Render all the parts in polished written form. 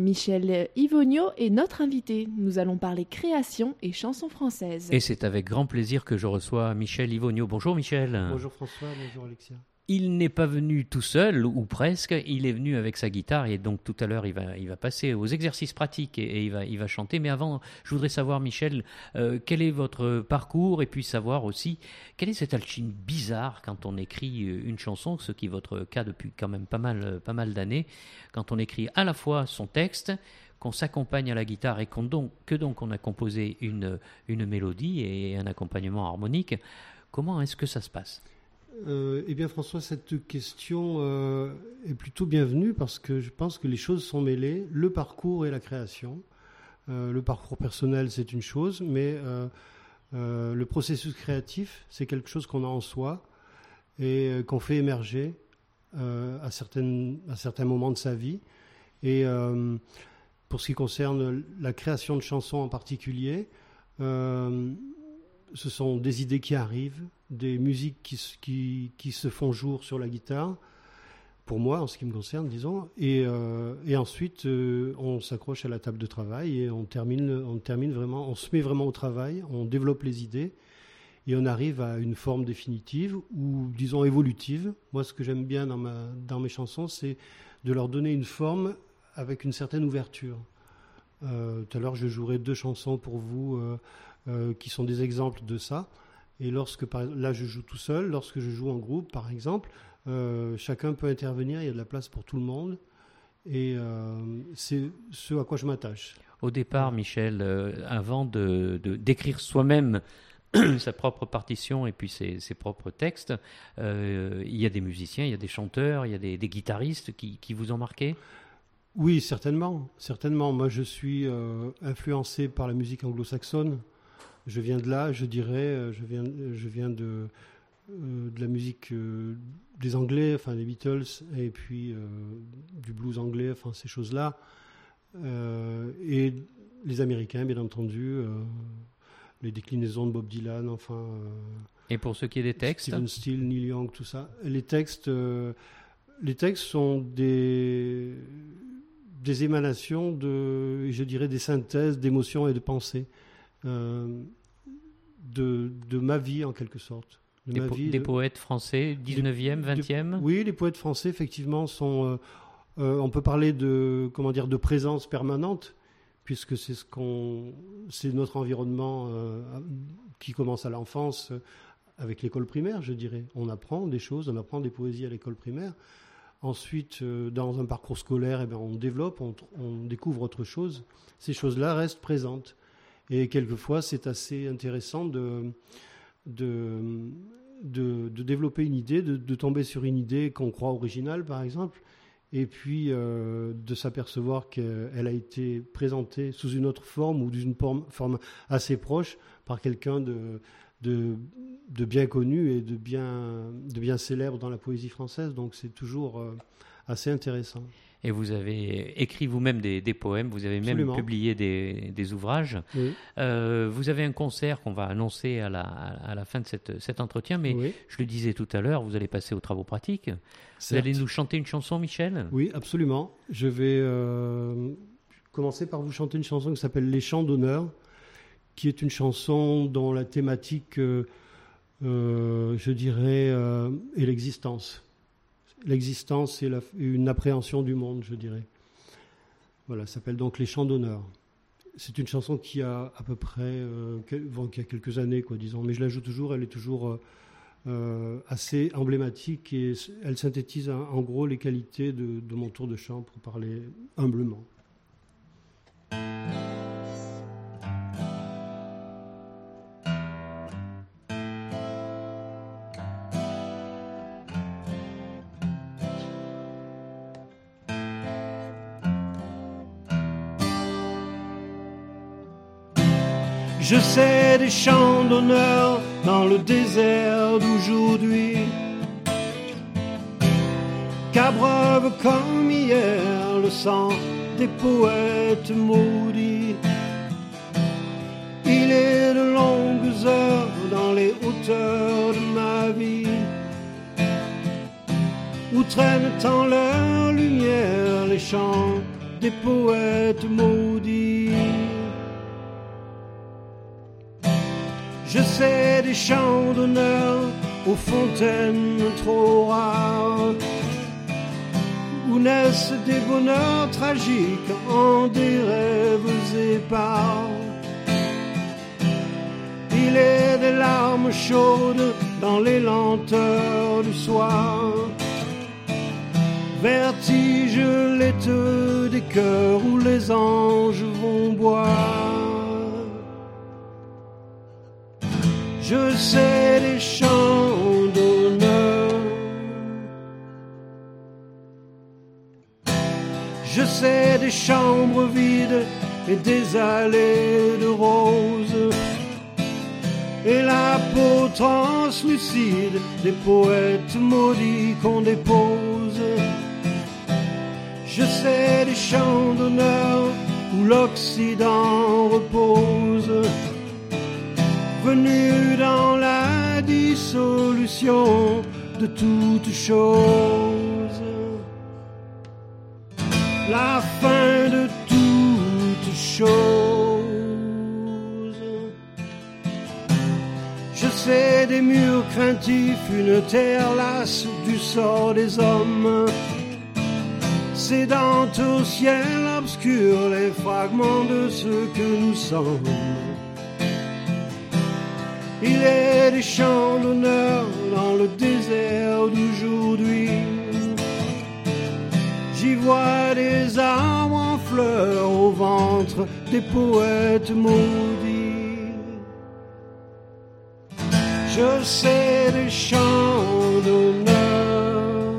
Michel Yvonio est notre invité. Nous allons parler création et chansons françaises. Et c'est avec grand plaisir que je reçois Michel Yvonio. Bonjour Michel. Bonjour François, bonjour Alexia. Il n'est pas venu tout seul, ou presque, il est venu avec sa guitare et donc tout à l'heure il va passer aux exercices pratiques et il va chanter. Mais avant, je voudrais savoir Michel, quel est votre parcours et puis savoir aussi quelle est cette alchimie bizarre quand on écrit une chanson, ce qui est votre cas depuis quand même pas mal d'années, quand on écrit à la fois son texte, qu'on s'accompagne à la guitare et que donc on a composé une mélodie et un accompagnement harmonique. Comment est-ce que ça se passe ? Eh bien François, cette question est plutôt bienvenue parce que je pense que les choses sont mêlées, le parcours et la création. Le parcours personnel, c'est une chose, mais le processus créatif, c'est quelque chose qu'on a en soi et qu'on fait émerger à certains moments de sa vie. Et pour ce qui concerne la création de chansons en particulier, ce sont des idées qui arrivent, des musiques qui se font jour sur la guitare, pour moi en ce qui me concerne, disons, et ensuite on s'accroche à la table de travail et on termine vraiment, on se met vraiment au travail, on développe les idées et on arrive à une forme définitive ou disons évolutive. Moi, ce que j'aime bien dans mes chansons, c'est de leur donner une forme avec une certaine ouverture. Tout à l'heure, je jouerai 2 chansons pour vous qui sont des exemples de ça. Et là, je joue tout seul. Lorsque je joue en groupe, par exemple, chacun peut intervenir. Il y a de la place pour tout le monde. Et c'est ce à quoi je m'attache. Au départ, Michel, avant d'écrire soi-même sa propre partition et puis ses propres textes, il y a des musiciens, il y a des chanteurs, il y a des guitaristes qui vous ont marqué ? Oui, certainement. Moi, je suis influencé par la musique anglo-saxonne. Je viens de là, je dirais. Je viens de la musique des Anglais, enfin des Beatles, et puis du blues anglais, enfin ces choses-là. Et les Américains, bien entendu, les déclinaisons de Bob Dylan, enfin. Et pour ce qui est des textes, Stephen Stills, Neil Young, tout ça. Les textes sont des émanations je dirais, des synthèses d'émotions et de pensées. De ma vie en quelque sorte. Des poètes français, 19e, 20e ? Oui, les poètes français effectivement sont... on peut parler de présence permanente, puisque c'est notre environnement qui commence à l'enfance avec l'école primaire, je dirais. On apprend des choses, on apprend des poésies à l'école primaire. Ensuite, dans un parcours scolaire, on développe, on découvre autre chose. Ces choses-là restent présentes. Et quelquefois, c'est assez intéressant de développer une idée, de tomber sur une idée qu'on croit originale, par exemple, et puis de s'apercevoir qu'elle a été présentée sous une autre forme ou d'une forme assez proche par quelqu'un de bien connu et de bien célèbre dans la poésie française. Donc c'est toujours assez intéressant. Et vous avez écrit vous-même des poèmes, vous avez même publié des ouvrages. Oui. Vous avez un concert qu'on va annoncer à la fin de cet entretien, mais oui. Je le disais tout à l'heure, vous allez passer aux travaux pratiques. Vous allez nous chanter une chanson, Michel ? Oui, absolument. Je vais commencer par vous chanter une chanson qui s'appelle « Les chants d'honneur », qui est une chanson dont la thématique, je dirais, est l'existence. L'existence et une appréhension du monde, je dirais. Voilà, ça s'appelle donc « Les chants d'honneur ». C'est une chanson qui a à peu près, qui a quelques années, disons, mais je la joue toujours, elle est toujours assez emblématique et elle synthétise en gros les qualités de mon tour de chant pour parler humblement. Je sais des chants d'honneur dans le désert d'aujourd'hui, qu'abreuve comme hier le sang des poètes maudits. Il est de longues heures dans les hauteurs de ma vie, où traînent en leur lumière les chants des poètes maudits. Je sais des chants d'honneur aux fontaines trop rares, où naissent des bonheurs tragiques en des rêves épars. Il est des larmes chaudes dans les lenteurs du soir, vertige laiteux des cœurs où les anges vont boire. Je sais des chants d'honneur, je sais des chambres vides et des allées de roses, et la peau translucide des poètes maudits qu'on dépose. Je sais des chants d'honneur où l'Occident repose, venu dans la dissolution de toutes choses, la fin de toutes choses. Je sais des murs craintifs, une terre lasse du sort des hommes, cédant au ciel obscur les fragments de ce que nous sommes. Il est des chants d'honneur dans le désert d'aujourd'hui. J'y vois des arbres en fleurs au ventre des poètes maudits. Je sais des chants d'honneur.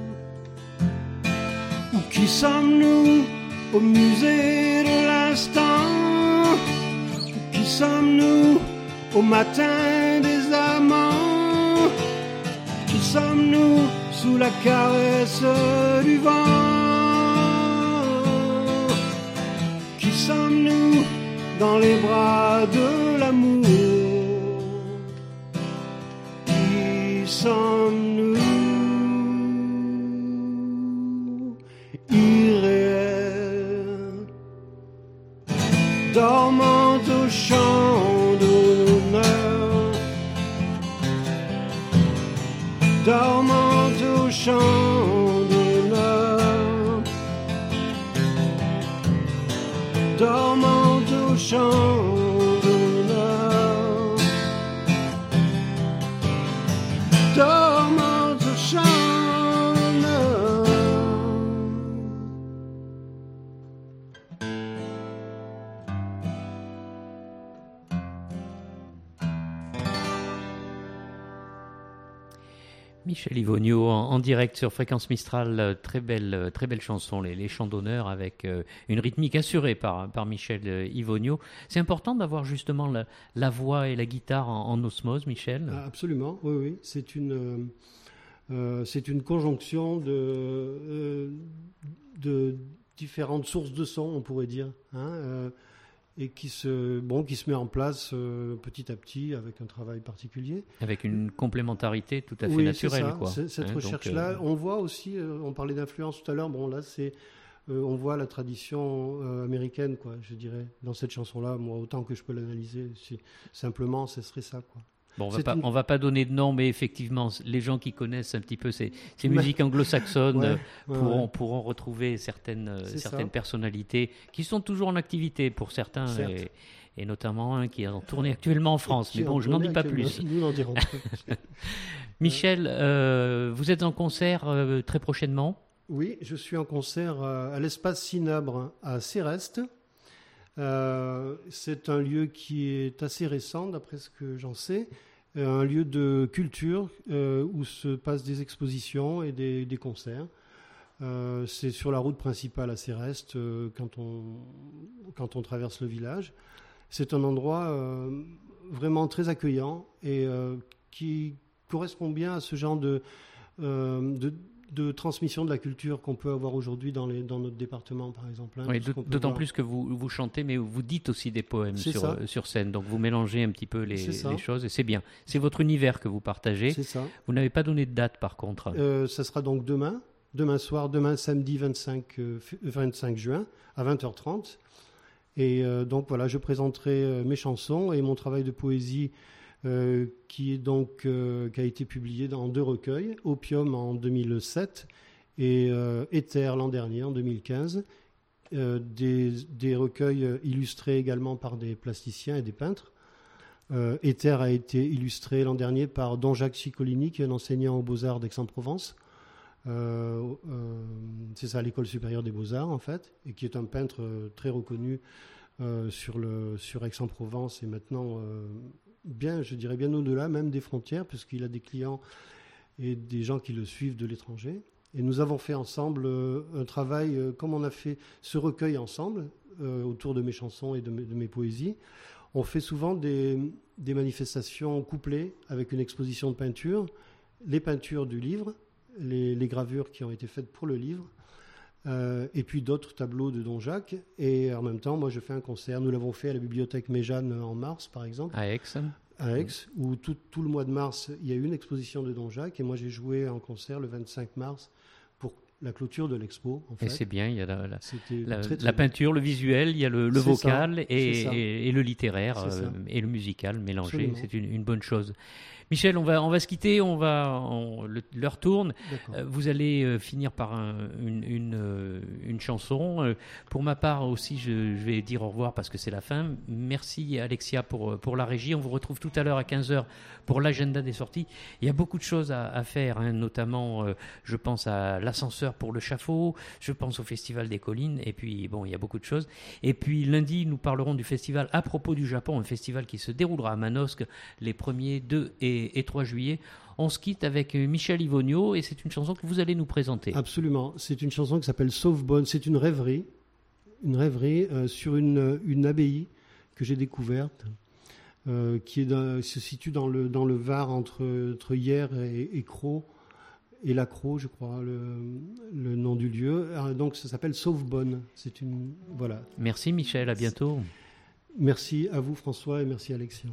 Où qui sommes-nous au musée de l'instant? Où qui sommes-nous au matin des amants? Qui sommes-nous sous la caresse du vent? Qui sommes-nous dans les bras de l'amour? Qui sommes-nous irréels, dormant au champ d'honneur, dormant au champ d'honneur, dormant au champ d'honneur, dormant au champ d'honneur. Michel Yvonioux en direct sur Fréquence Mistral, très belle chanson, les chants d'honneur avec une rythmique assurée par Michel Yvonioux. C'est important d'avoir justement la voix et la guitare en osmose, Michel. Absolument, oui. C'est une conjonction de différentes sources de son, on pourrait dire, et qui se met en place petit à petit avec un travail particulier. Avec une complémentarité tout à fait oui, naturelle. C'est ça. Cette recherche-là, on voit aussi, on parlait d'influence tout à l'heure, bon là on voit la tradition américaine, quoi, je dirais, dans cette chanson-là, moi autant que je peux l'analyser, simplement ce serait ça, quoi. Bon, on va pas donner de nom, mais effectivement, les gens qui connaissent un petit peu ces musiques anglo-saxonnes pourront retrouver certaines personnalités qui sont toujours en activité pour certains, et notamment un qui est en tournée actuellement en France. Mais bon, je n'en dis pas plus. Nous n'en dirons pas. Michel, vous êtes en concert très prochainement? Oui, je suis en concert à l'Espace Cinabre à Céreste. C'est un lieu qui est assez récent, d'après ce que j'en sais, un lieu de culture où se passent des expositions et des concerts. C'est sur la route principale à Céreste quand on traverse le village. C'est un endroit vraiment très accueillant et qui correspond bien à ce genre de transmission de la culture qu'on peut avoir aujourd'hui dans notre département, par exemple. Oui, d'autant plus que vous chantez, mais vous dites aussi des poèmes sur scène. Donc vous mélangez un petit peu les choses et c'est bien. C'est votre univers que vous partagez. C'est ça. Vous n'avez pas donné de date, par contre. Ça sera donc demain. demain soir, demain samedi 25 juin à 20h30. Et donc voilà, je présenterai mes chansons et mon travail de poésie qui a été publié dans 2 recueils, Opium en 2007 et Éther l'an dernier en 2015. Des recueils illustrés également par des plasticiens et des peintres. Éther a été illustré l'an dernier par Don Jacques Ciccolini, qui est un enseignant aux Beaux-Arts d'Aix-en-Provence. C'est ça, à l'École supérieure des Beaux-Arts, en fait, et qui est un peintre très reconnu sur Aix-en-Provence et maintenant je dirais bien au-delà même des frontières, puisqu'il a des clients et des gens qui le suivent de l'étranger. Et nous avons fait ensemble un travail, comme on a fait ce recueil ensemble, autour de mes chansons et de mes poésies. On fait souvent des manifestations couplées avec une exposition de peinture, les peintures du livre, les gravures qui ont été faites pour le livre, et puis d'autres tableaux de Don Jacques. Et en même temps, moi, je fais un concert. Nous l'avons fait à la bibliothèque Méjeanne en mars, par exemple. À Aix. À Aix, où tout le mois de mars, il y a eu une exposition de Don Jacques. Et moi, j'ai joué en concert le 25 mars pour la clôture de l'expo. En fait. Et c'est bien, il y a très la peinture, le visuel, il y a le vocal et le littéraire et le musical mélangé. Absolument. C'est une bonne chose. Michel, on va se quitter, l'heure tourne. Vous allez finir par une chanson. Pour ma part aussi, je vais dire au revoir parce que c'est la fin. Merci Alexia pour la régie. On vous retrouve tout à l'heure à 15h pour l'agenda des sorties. Il y a beaucoup de choses à faire, hein, notamment je pense à l'ascenseur pour le Chafaud, je pense au Festival des Collines, et puis bon, il y a beaucoup de choses. Et puis lundi, nous parlerons du festival à propos du Japon, un festival qui se déroulera à Manosque les 1er, 2 et 3 juillet. On se quitte avec Michel Ivonio et c'est une chanson que vous allez nous présenter. Absolument. C'est une chanson qui s'appelle Sauvebonne. C'est une rêverie sur une abbaye que j'ai découverte, qui se situe dans le Var entre Hyères et Crau, et la Crau, je crois, le nom du lieu. Donc ça s'appelle Sauvebonne. Voilà. Merci Michel, à bientôt. Merci à vous François et merci Alexia.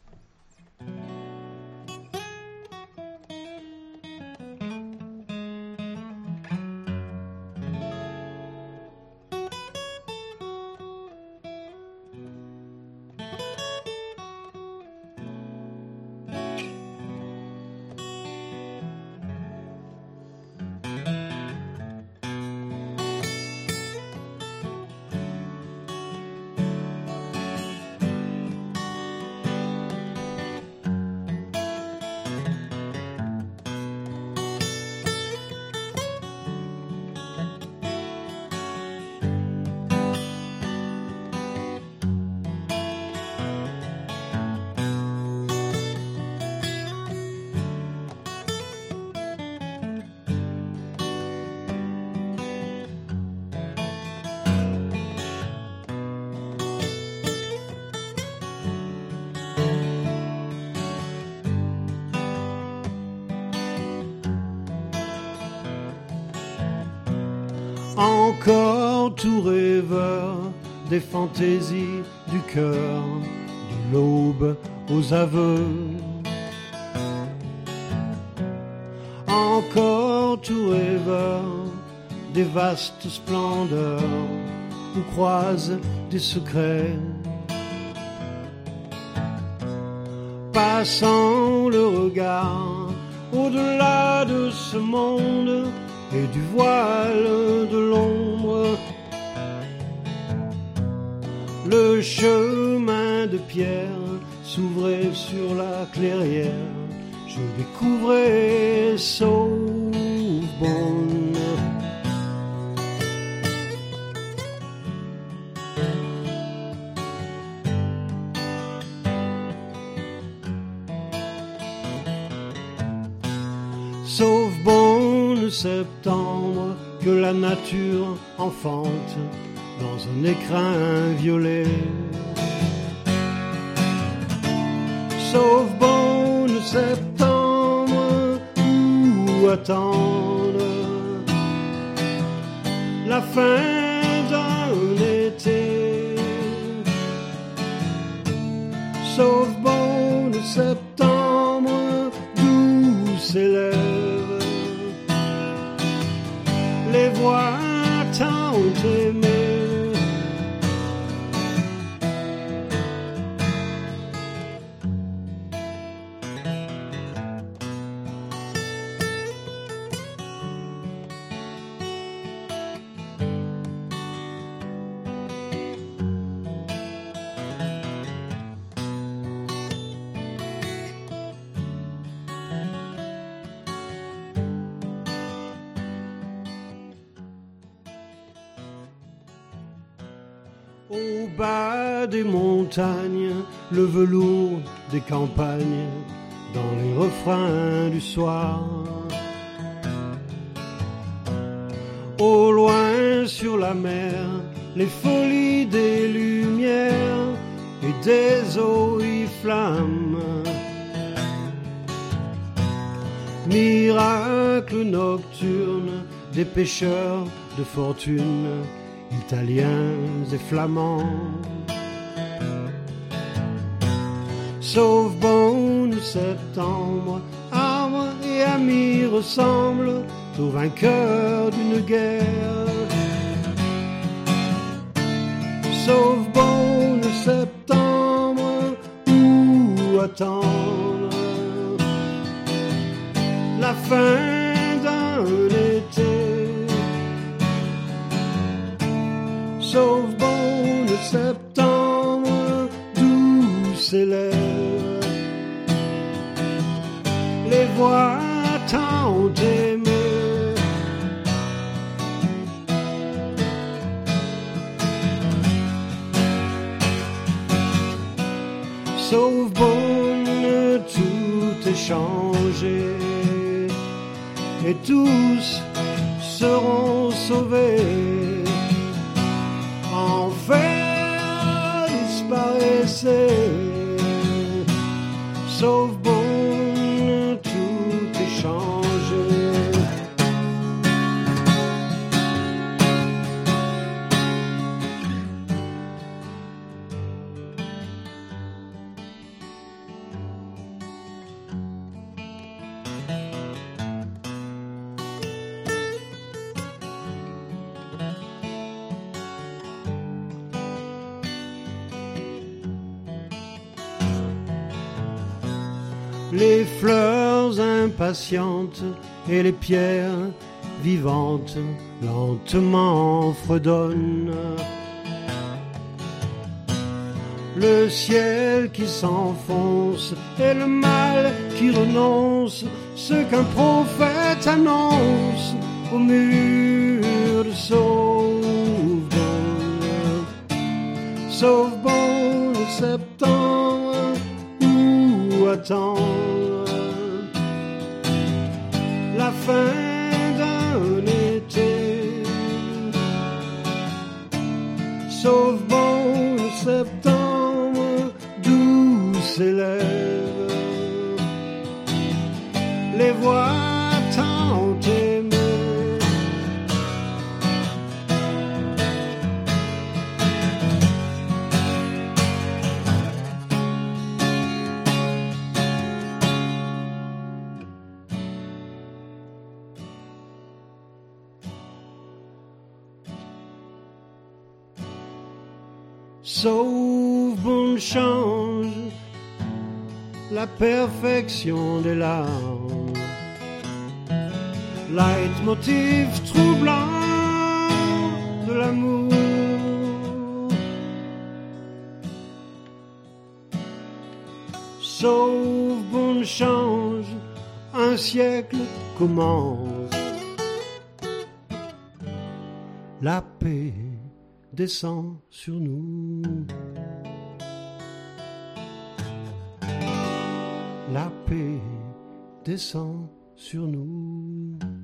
Encore tout rêveur des fantaisies du cœur, de l'aube aux aveux. Encore tout rêveur des vastes splendeurs où croisent des secrets. Passant le regard au-delà de ce monde et du voile de l'ombre, le chemin de pierre s'ouvrait sur la clairière. Je découvrais Sauvebonne. Sauvebonne septembre que la nature enfante dans un écrin violet. Sauvebonne septembre, où attendre la fin d'un été. Sauvebonne septembre, d'où s'élève Au bas des montagnes, le velours des campagnes, dans les refrains du soir. Au loin sur la mer, les folies des lumières et des eaux y flamment. Miracle nocturne des pêcheurs de fortune, italiens et flamands. Sauvebonne septembre, arbres et amis ressemblent aux vainqueurs d'une guerre. Sauvebonne septembre, où attendre la fin d'un été. Sauvebonne septembre, d'où s'élèvent les voix tant aimées. Sauvebonne, tout est changé et tous seront sauvés. Enfer disparaissez, Sauvebonne, tout est changé. Les fleurs impatientes et les pierres vivantes lentement fredonnent. Le ciel qui s'enfonce et le mal qui renonce, ce qu'un prophète annonce au mur de Sauvebonne. Sauvebonne septembre, où attendre la fin d'un été. Sauvebonne septembre, d'où s'élèvent les voix tant aimées. Sauvebonne change la perfection des larmes, leitmotiv troublant de l'amour. Sauvebonne change, un siècle commence, la paix descend sur nous. La paix descend sur nous.